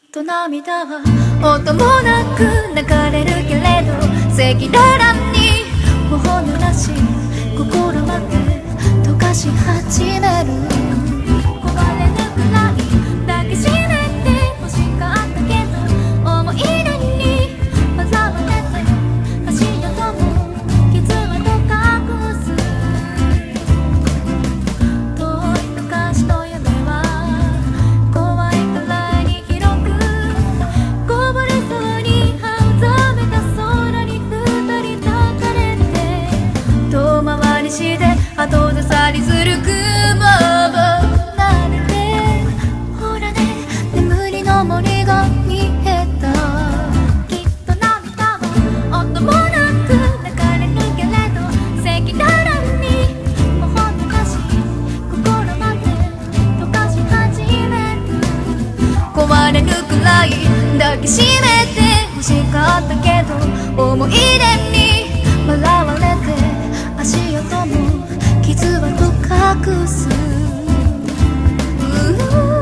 と涙は音もなく流れるけれど赤裸々に頬濡らし心まで溶かし始める。壊れるくらい抱きしめて欲しかったけど思い出に笑われて足跡も傷跡隠す。遠い昔の夢は怖いくらいに広くこぼれそうに青ざめた空に二人立たれて遠回りして後ずさりする雲もなれてほらね眠りの森が見えた。きっと涙は音もなく流れるけれど赤裸々に頬濡らし心まで溶かし始める。壊れるくらい抱きしめて欲しかったけど思い出に笑われて足跡も傷跡隠す。